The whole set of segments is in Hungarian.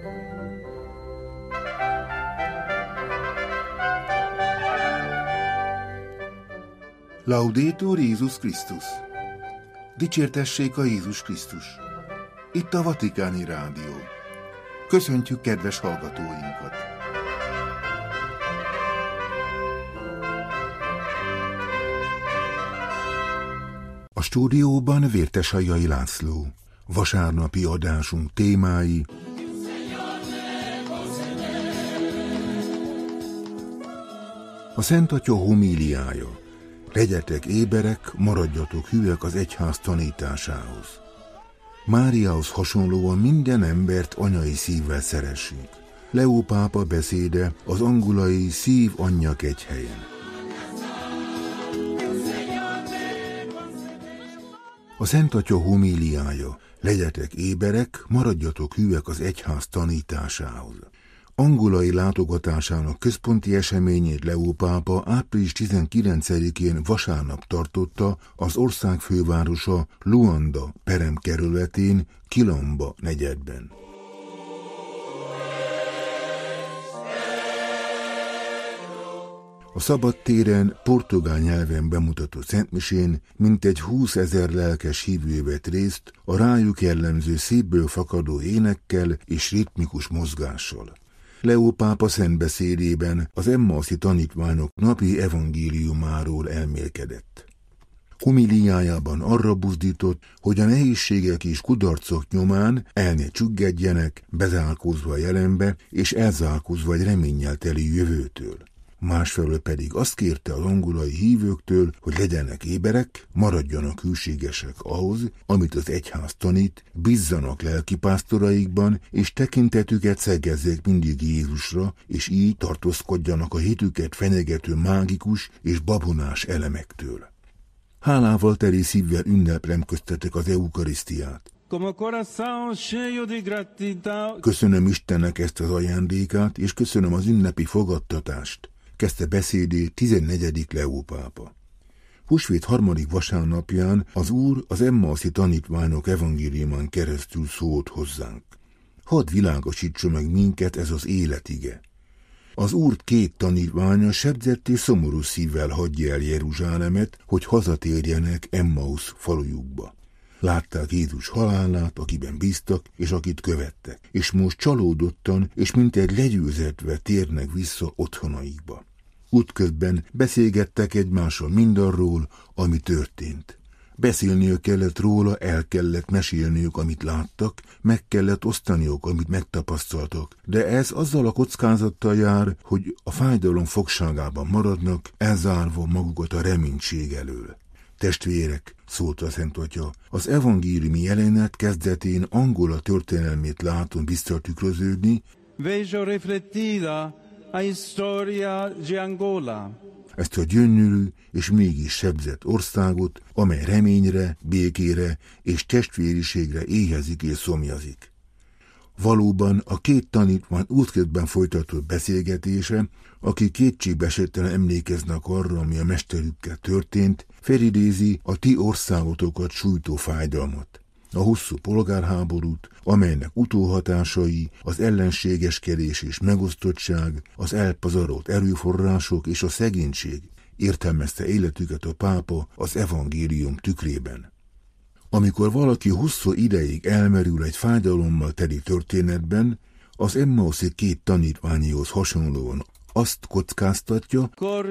Laudetur Jézus Krisztus! Dicsértessék a Jézus Krisztus! Itt a Vatikáni Rádió. Köszöntjük kedves hallgatóinkat! A stúdióban Vértesajai László. Vasárnapi adásunk témái: a Szent Atya homíliája. Legyetek éberek, maradjatok hűek az egyház tanításához. Máriához hasonlóan minden embert anyai szívvel szeressünk. Leó pápa beszéde az angolai Szív Anyjak egy helyen. A Szent Atya homíliája. Legyetek éberek, maradjatok hűek az egyház tanításához. Angolai látogatásának központi eseményét Leó pápa április 19-én vasárnap tartotta az ország fővárosa Luanda peremkerületén, Kilamba negyedben. A szabadtéren portugál nyelven bemutatott szentmisén mintegy 20 000 lelkes hívő vett részt a rájuk jellemző szívből fakadó énekkel és ritmikus mozgással. Leó pápa szentbeszédében az emmauszi tanítványok napi evangéliumáról elmélkedett. Homiliájában arra buzdított, hogy a nehézségek és kudarcok nyomán el ne csüggedjenek, bezárkózva a jelenbe és elzárkózva egy reménnyel teli jövőtől. Másfelől pedig azt kérte az angolai hívőktől, hogy legyenek éberek, maradjanak hűségesek ahhoz, amit az egyház tanít, bízzanak lelkipásztoraikban, és tekintetüket szegezzék mindig Jézusra, és így tartózkodjanak a hitüket fenyegető mágikus és babonás elemektől. Hálával teli szívvel ünneplem köztetek az eukarisztiát. Köszönöm Istennek ezt az ajándékát, és köszönöm az ünnepi fogadtatást, kezdte beszédét 14. Leó pápa. Húsvét 3. vasárnapján az Úr az emmauszi tanítványok evangéliumán keresztül szólt hozzánk. Hadd világosítsa meg minket ez az életige. Az Úr 2 tanítványa sebzett és szomorú szívvel hagyja el Jeruzsálemet, hogy hazatérjenek Emmaus falujukba. Látták Jézus halálát, akiben bíztak, és akit követtek, és most csalódottan, és mintegy legyőzetve térnek vissza otthonaikba. Útközben beszélgettek egymással mindarról, ami történt. Beszélniük kellett róla, el kellett mesélniük, amit láttak, meg kellett osztaniuk, amit megtapasztaltak, de ez azzal a kockázattal jár, hogy a fájdalom fogságában maradnak, elzárva magukat a reménység elől. Testvérek, szólt a Szent Atya, az evangéliumi jelenet kezdetén Angola történelmét látom visszatükröződni. Vejo riflettida a historia de Angola. Ezt a gyönyörű és mégis sebzett országot, amely reményre, békére és testvériségre éhezik és szomjazik. Valóban a 2 tanítvány útközben folytatott beszélgetése, akik kétségbeesetten emlékeznek arra, ami a mesterükkel történt, felidézi a ti országotokat sújtó fájdalmat, a hosszú polgárháborút, amelynek utóhatásai az ellenségeskedés és megosztottság, az elpazarolt erőforrások és a szegénység, értelmezte életüket a pápa az evangélium tükrében. Amikor valaki hosszú ideig elmerül egy fájdalommal teli történetben, az emmauszi 2 tanítványihoz hasonlóan azt kockáztatja,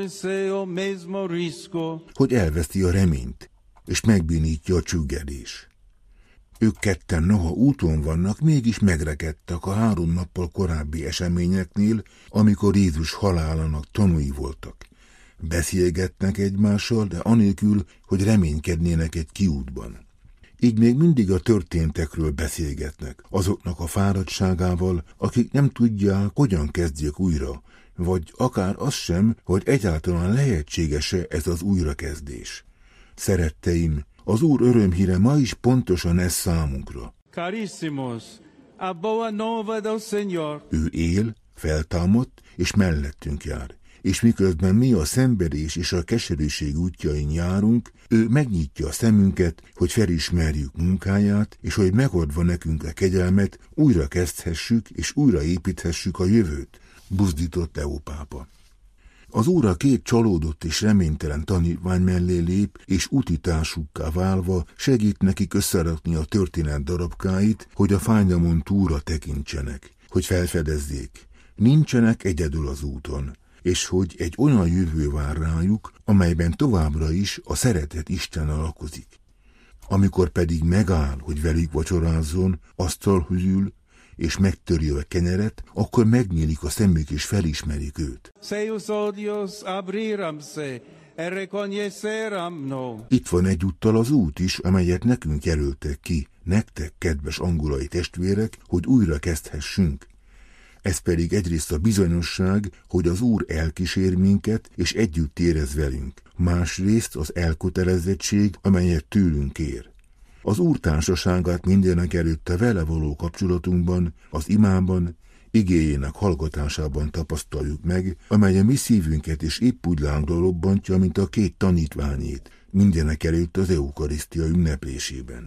hogy elveszti a reményt, és megbénítja a csüggedés. Ők ketten noha úton vannak, mégis megrekedtek a 3 nappal korábbi eseményeknél, amikor Jézus halálának tanúi voltak. Beszélgetnek egymással, de anélkül, hogy reménykednének egy kiútban. Így még mindig a történtekről beszélgetnek, azoknak a fáradtságával, akik nem tudják, hogyan kezdjék újra, vagy akár az sem, hogy egyáltalán lehetséges-e ez az újrakezdés. Szeretteim, az Úr örömhíre ma is pontosan ez számunkra. Caríssimos, a boa nova do Senhor. Ő él, feltámadt, és mellettünk jár. és miközben mi a szenvedés és a keserűség útjain járunk, ő megnyitja a szemünket, hogy felismerjük munkáját, és hogy megadva nekünk a kegyelmet, újra kezdhessük és újra építhessük a jövőt, buzdított Leó pápa. Az Úr a két csalódott és reménytelen tanítvány mellé lép, és utitársukká válva segít nekik összerakni a történet darabkáit, hogy a fájdalmon túlra tekintsenek, hogy felfedezzék. Nincsenek egyedül az úton, és hogy egy olyan jövő vár rájuk, amelyben továbbra is a szeretet Istennel lakozik. Amikor pedig megáll, hogy velük vacsorázzon, asztalhoz ül, és megtöri a kenyeret, akkor megnyílik a szemük, és felismerik őt. Itt van egyúttal az út is, amelyet nekünk jelöltek ki, nektek, kedves angolai testvérek, hogy újra kezdhessünk. Ez pedig egyrészt a bizonyosság, hogy az Úr elkísér minket, és együtt érez velünk. Másrészt az elkötelezettség, amelyet tőlünk kér. Az Úr társaságát mindenek előtt a vele való kapcsolatunkban, az imában, igéjének hallgatásában tapasztaljuk meg, amely a mi szívünket is épp úgy lángra robbantja, mint a két tanítványét, mindenek előtt az eukarisztia ünneplésében.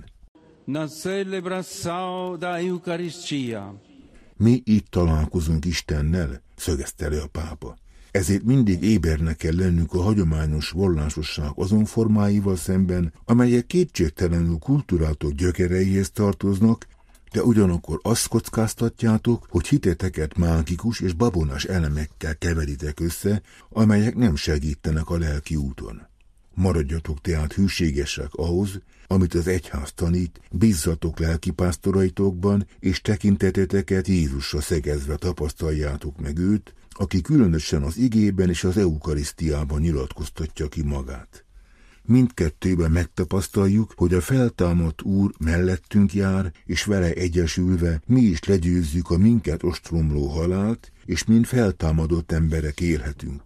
Mi itt találkozunk Istennel, szögezte le a pápa. Ezért mindig ébernek kell lennünk a hagyományos vallásosság azon formáival szemben, amelyek kétségtelenül kultúrátok gyökereihez tartoznak, de ugyanakkor azt kockáztatjátok, hogy hiteteket mágikus és babonás elemekkel keveritek össze, amelyek nem segítenek a lelki úton. Maradjatok tehát hűségesek ahhoz, amit az egyház tanít, bízzatok lelkipásztoraitokban, és tekinteteteket Jézusra szegezve tapasztaljátok meg őt, aki különösen az igében és az eukarisztiában nyilatkoztatja ki magát. Mindkettőben megtapasztaljuk, hogy a feltámadt Úr mellettünk jár, és vele egyesülve mi is legyőzzük a minket ostromló halált, és mind feltámadott emberek élhetünk.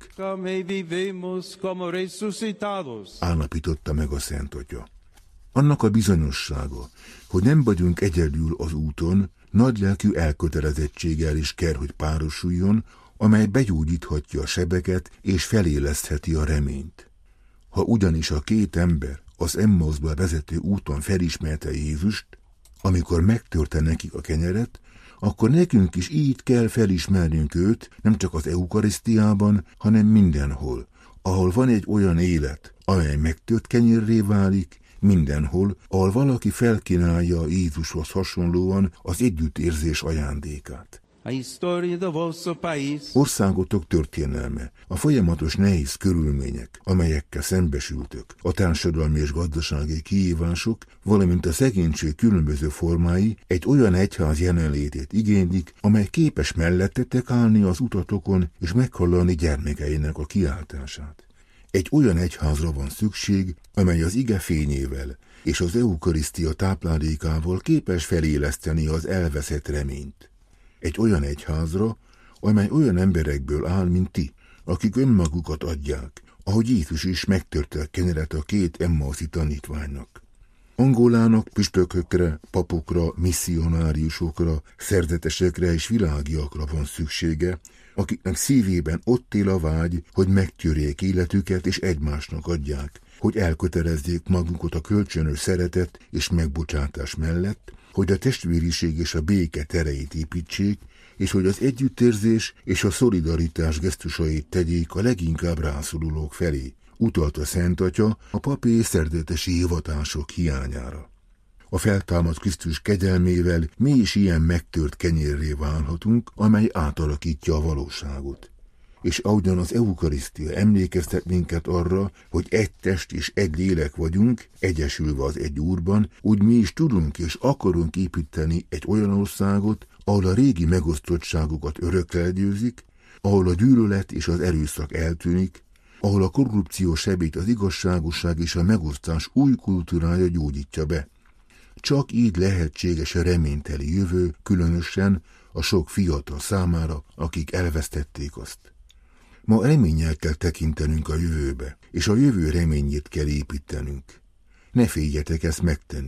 Állapította meg a Szent Atya. Annak a bizonyossága, hogy nem vagyunk egyedül az úton, nagylelkű elkötelezettséggel is kell, hogy párosuljon, amely begyógyíthatja a sebeket és felélesztheti a reményt. Ha ugyanis a két ember az Emmauszba vezető úton felismerte Jézust, amikor megtörte nekik a kenyeret, akkor nekünk is így kell felismernünk őt, nem csak az eukarisztiában, hanem mindenhol, ahol van egy olyan élet, amely megtört kenyérré válik, mindenhol, ahol valaki felkínálja Jézushoz hasonlóan az együttérzés ajándékát. Országotok történelme, a folyamatos nehéz körülmények, amelyekkel szembesültök, a társadalmi és gazdasági kihívások, valamint a szegénység különböző formái egy olyan egyház jelenlétét igénylik, amely képes mellettetek állni az utatokon és meghallani gyermekeinek a kiáltását. Egy olyan egyházra van szükség, amely az ige fényével és az eukarisztia táplálékával képes feléleszteni az elveszett reményt. Egy olyan egyházra, amely olyan emberekből áll, mint ti, akik önmagukat adják, ahogy Jézus is megtörte a kenyeret a két emmauszi tanítványnak. Angolának püspökökre, papokra, misszionáriusokra, szerzetesekre és világiakra van szüksége, akiknek szívében ott él a vágy, hogy megtörjék életüket és egymásnak adják, hogy elkötelezzék magukat a kölcsönös szeretet és megbocsátás mellett, hogy a testvériség és a béke tereit építsék, és hogy az együttérzés és a szolidaritás gesztusait tegyék a leginkább rászorulók felé, utalt a Szent Atya a papi és szerdetesi hivatások hiányára. A feltámadt Krisztus kegyelmével mi is ilyen megtört kenyérré válhatunk, amely átalakítja a valóságot. És ahogyan az eukarisztia emlékeztet minket arra, hogy egy test és egy lélek vagyunk, egyesülve az egy Úrban, úgy mi is tudunk és akarunk építeni egy olyan országot, ahol a régi megosztottságokat örökre legyőzik, ahol a gyűlölet és az erőszak eltűnik, ahol a korrupció sebét az igazságosság és a megosztás új kultúrája gyógyítja be. Csak így lehetséges a reményteli jövő, különösen a sok fiatal számára, akik elvesztették azt. Ma reménnyel kell tekintenünk a jövőbe, és a jövő reményét kell építenünk. Ne féljetek ezt megtenni.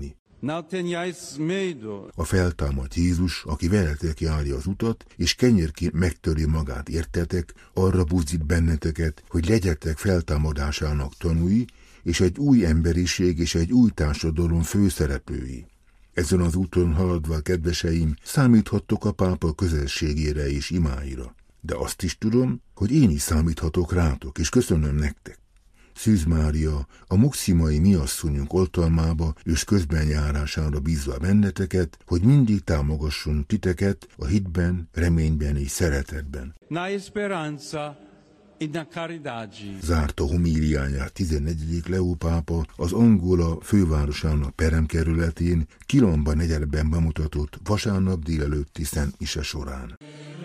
A feltámadt Jézus, aki veletek járja az utat, és kenyérként megtöri magát, értetek, arra buzdít benneteket, hogy legyetek feltámadásának tanúi, és egy új emberiség és egy új társadalom főszereplői. Ezen az úton haladva, kedveseim, számíthattok a pápa közelségére és imáira. De azt is tudom, hogy én is számíthatok rátok, és köszönöm nektek. Szűz Mária, a muximai mi asszonyunk oltalmába és közbenjárására bízva benneteket, hogy mindig támogasson titeket a hitben, reményben és szeretetben. Zárta homíliáját 14. Leó pápa az Angola fővárosának peremkerületén, Quilomba negyedben bemutatott vasárnap délelőtti Szent Mise során.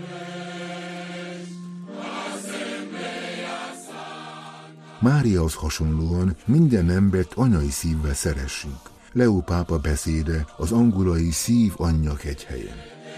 Máriahoz hasonlóan minden embert anyai szívvel szeressünk. Leó pápa beszéde az angolai Szív Anyja kegyhelyen.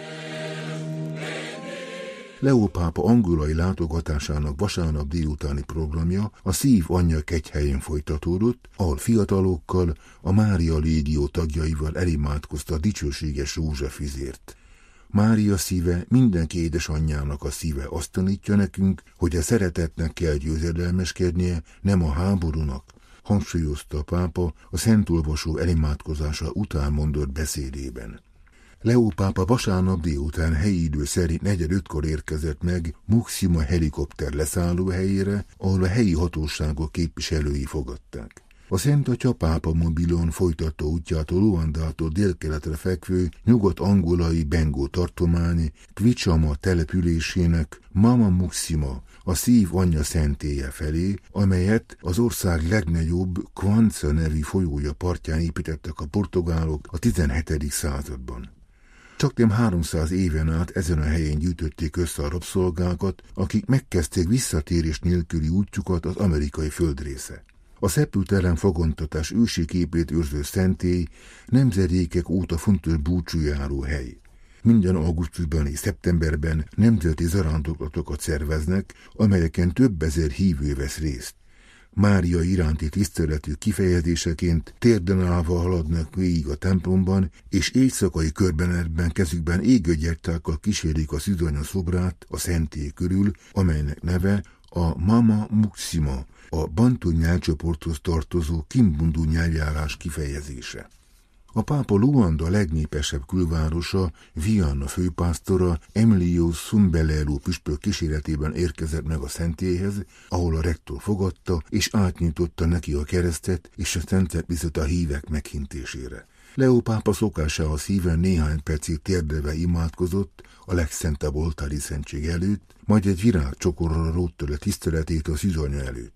Leó pápa angolai látogatásának vasárnap délutáni programja a Szív Anyja kegyhelyen folytatódott, ahol fiatalokkal, a Mária Légió tagjaival elimádkozta a dicsőséges rózsafüzért. Mária szíve mindenki édesanyjának a szíve, azt tanítja nekünk, hogy a szeretetnek kell győzedelmeskednie, nem a háborúnak, hangsúlyozta a pápa a szentolvasó elimádkozása után mondott beszédében. Leó pápa vasárnap délután helyi idő szerint 4:45-kor érkezett meg Muxima helikopter leszállóhelyére, ahol a helyi hatóságok képviselői fogadták. A Szent Atya pápa mobilon folytatta útját a Luandától délkeletre fekvő nyugat-angolai Bengo tartomány Kvichama településének Mama Muxima, a Szív Anyja szentélye felé, amelyet az ország legnagyobb Kwanza nevű folyója partján építettek a portugálok a 17. században. Csaknem 300 éven át ezen a helyen gyűjtötték össze a rabszolgákat, akik megkezdték visszatérés nélküli útjukat az amerikai földrészre. A szepültelen fogantatás ősi képét őrző szentély nemzedékek óta fontos búcsújáró hely. Minden augusztusban és szeptemberben nemzeti zarándoklatokat szerveznek, amelyeken több ezer hívő vesz részt. Mária iránti tiszteletű kifejezéseként térden állva haladnak végig a templomban, és éjszakai körbenetben kezükben égőgyertyákkal kísérik a szűzanya szobrát a szentély körül, amelynek neve a Mama Muxima, a bantu nyelvcsoporthoz tartozó kimbundu nyelvjárás kifejezése. A pápa Luanda legnépesebb külvárosa, Viana főpásztora Emilio Sumbelelo püspök kíséretében érkezett meg a szentélyhez, ahol a rektor fogadta és átnyújtotta neki a keresztet és a szentet viszont a hívek meghintésére. Leó pápa szokásához híven néhány percig térdelve imádkozott a legszentebb oltári szentség előtt, majd egy virágcsokorra rótta le tiszteletét a szűzanya előtt.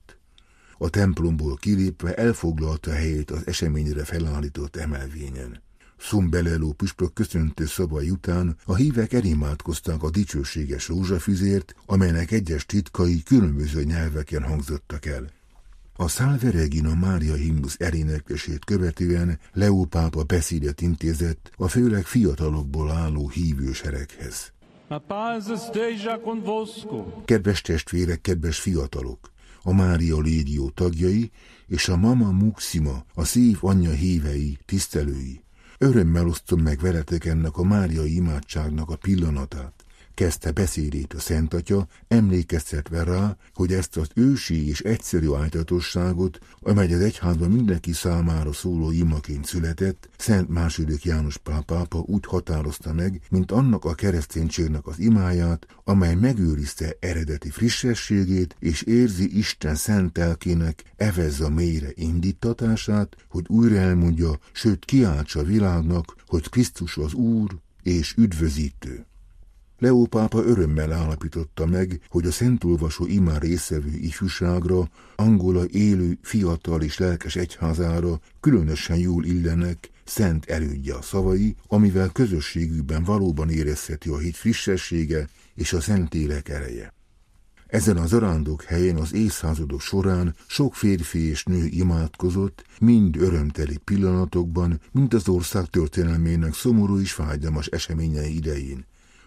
A templomból kilépve elfoglalta helyét az eseményre felállított emelvényen. Sumbelelo püspök köszöntő szavai után a hívek elimádkozták a dicsőséges rózsafüzért, amelynek egyes titkai különböző nyelveken hangzottak el. A Salve Regina Mária himnusz eléneklését követően Leó pápa beszédet intézett a főleg fiatalokból álló hívősereghez. Kedves testvérek, kedves fiatalok! A Mária Légió tagjai és a Mama Muxima, a Szív Anyja hívei, tisztelői. Örömmel osztom meg veletek ennek a máriai imádságnak a pillanatát. Kezdte beszédét a Szent Atya, emlékeztetve rá, hogy ezt az ősi és egyszerű ájtatosságot, amely az egyházban mindenki számára szóló imaként született, Szent II. János Pál pápa úgy határozta meg, mint annak a kereszténységnek az imáját, amely megőrizte eredeti frissességét, és érzi Isten szent lelkének evezza mélyre indítatását, hogy újra elmondja, sőt kiáltsa a világnak, hogy Krisztus az Úr és üdvözítő. Leó pápa örömmel állapította meg, hogy a szentolvasó imán résztvevő ifjúságra, Angola élő, fiatal és lelkes egyházára különösen jól illenek szent elődje a szavai, amivel közösségükben valóban érezheti a hit frissessége és a Szentlélek ereje. Ezen a zarándok helyen az évszázadok során sok férfi és nő imádkozott, mind örömteli pillanatokban, mind az ország történelmének szomorú és fájdalmas eseményei idején.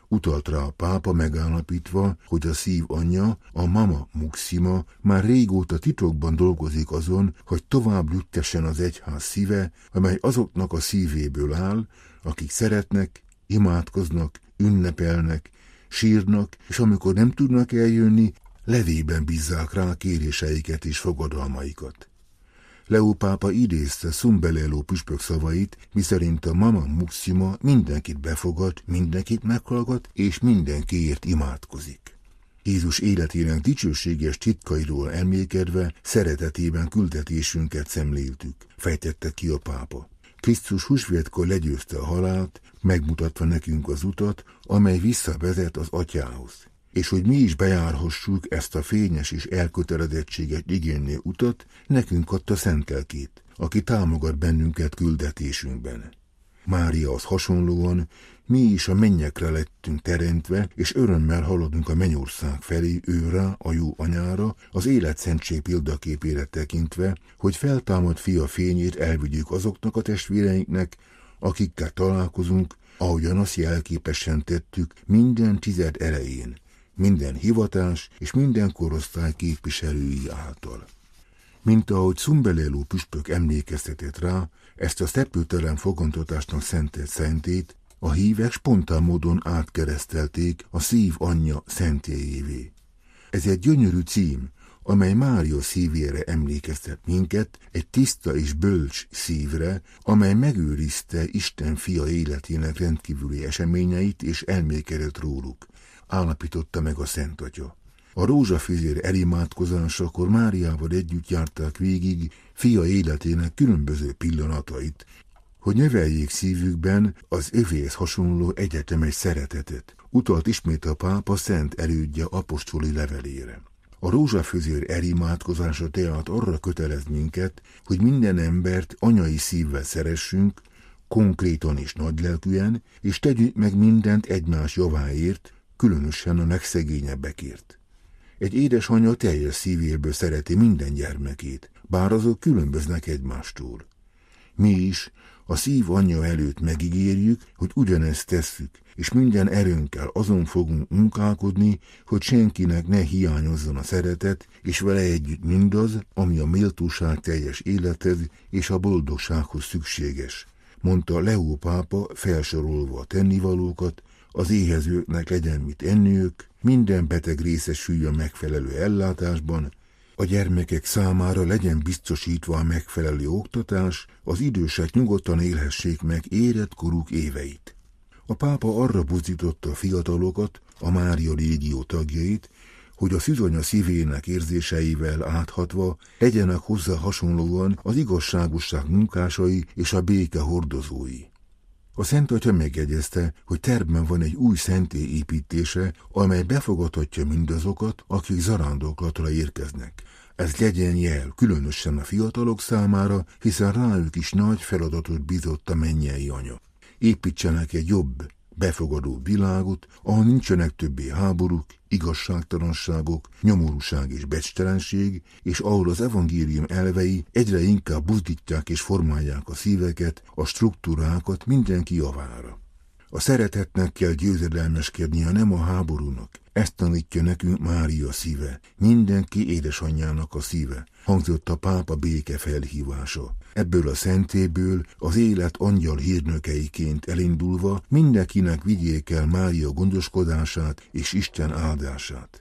Utalt rá a pápa megállapítva, hogy a szív anyja, a Mama Muxima már régóta titokban dolgozik azon, hogy tovább juttessen az egyház szíve, amely azoknak a szívéből áll, akik szeretnek, imádkoznak, ünnepelnek, sírnak, és amikor nem tudnak eljönni, levében bízzák rá kéréseiket és fogadalmaikat. Leó pápa idézte Szumberló püspök szavait, miszerint a Mama Muxima mindenkit befogad, mindenkit meghallgat, és mindenkiért imádkozik. Jézus életének dicsőséges titkairól emlékedve szeretetében küldetésünket szemléltük, fejtette ki a pápa. Krisztus húsvétkor legyőzte a halált, megmutatva nekünk az utat, amely visszavezet az Atyához. És hogy mi is bejárhassuk ezt a fényes és elkötelezettséget igénylő utat, nekünk adta szent lelkét, aki támogat bennünket küldetésünkben. Máriahoz hasonlóan mi is a mennyekre lettünk teremtve, és örömmel haladunk a mennyország felé őrá, a jó anyára, az életszentség példaképére tekintve, hogy feltámadt fia fényét elvigyük azoknak a testvéreinknek, akikkel találkozunk, ahogyan azt jelképesen tettük minden tized elején, minden hivatás és minden korosztály képviselői által. Mint ahogy Szumberló püspök emlékeztetett rá, ezt a szeplőtelen fogantatásnak szentelt szentét a hívek spontán módon átkeresztelték a szív anyja szentélyévé. Ez egy gyönyörű cím, amely Mária szívére emlékeztet minket, egy tiszta és bölcs szívre, amely megőrizte Isten fia életének rendkívüli eseményeit és elmékedett róluk, állapította meg a Szent Atya. A rózsafüzér elimádkozásakor Máriával együtt járták végig fia életének különböző pillanatait, hogy növeljék szívükben az övéhez hasonló egyetemes szeretetet. Utalt ismét a pápa szent elődje apostoli levelére. A rózsafüzér elimádkozása tehát arra kötelez minket, hogy minden embert anyai szívvel szeressünk, konkrétan és nagylelkűen, és tegyük meg mindent egymás javáért, különösen a legszegényebbekért. Egy édesanya teljes szívéből szereti minden gyermekét, bár azok különböznek egymástól. Mi is a szív anyja előtt megígérjük, hogy ugyanezt tesszük, és minden erőnkkel azon fogunk munkálkodni, hogy senkinek ne hiányozzon a szeretet, és vele együtt mindaz, ami a méltóság teljes élethez és a boldogsághoz szükséges, mondta Leó pápa felsorolva a tennivalókat, az éhezőknek legyen mit enniük, minden beteg részesüljön megfelelő ellátásban, a gyermekek számára legyen biztosítva a megfelelő oktatás, az idősek nyugodtan élhessék meg érett koruk éveit. A pápa arra buzdította a fiatalokat, a Mária légió tagjait, hogy a szűzanya szívének érzéseivel áthatva legyenek hozzá hasonlóan az igazságosság munkásai és a béke hordozói. A Szent Atya megjegyezte, hogy tervben van egy új szentély építése, amely befogadhatja mindazokat, akik zarándoklatra érkeznek. Ez legyen jel, különösen a fiatalok számára, hiszen rájuk is nagy feladatot bízott a mennyei Anya. Építsenek egy jobb, befogadó világot, ahol nincsenek többé háborúk, igazságtalanságok, nyomorúság és becsttelenség, és ahol az evangélium elvei egyre inkább buzdítják és formálják a szíveket, a struktúrákat mindenki javára. A szeretetnek kell győzedelmeskednie, nem a háborúnak. Ezt tanítja nekünk Mária szíve, mindenki édesanyjának a szíve, hangzott a pápa béke felhívása. Ebből a szentéből az élet angyal hírnökeiként elindulva mindenkinek vigyék el Mária gondoskodását és Isten áldását.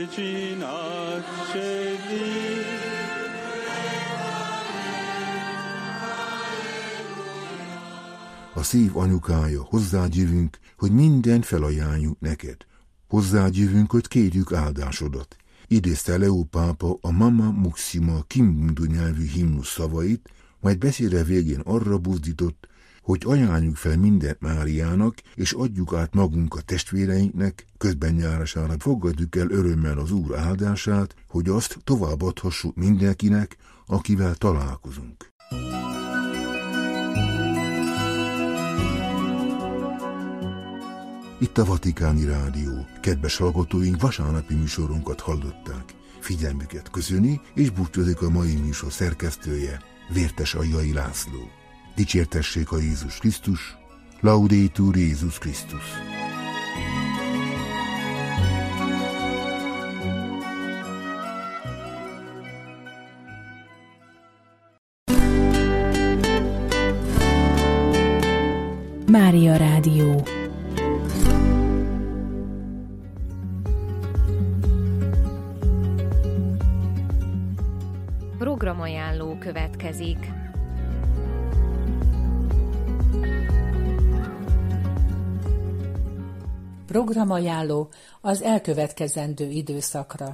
A szív anyukája, hozzágyűvünk, hogy mindent felajánljuk neked. Hozzágyűvünk, hogy kérjük áldásodat. Idézte Leó pápa a Mama Muxima kimbundu nyelvű himnusz szavait, majd beszéde végén arra buzdított, hogy ajánljuk fel mindent Máriának, és adjuk át magunk a testvéreinknek, közben járására fogadjuk el örömmel az Úr áldását, hogy azt továbbadhassuk mindenkinek, akivel találkozunk. Itt a Vatikáni Rádió. Kedves hallgatóink, vasárnapi műsorunkat hallották. Figyelmüket köszöni, és búcsúzik a mai műsor szerkesztője, Vértes Aljai László. Dicsértessék a Jézus Krisztus, Laudetur Jézus Krisztus. Mária Rádió. Programajánló következik. Programajánló az elkövetkezendő időszakra.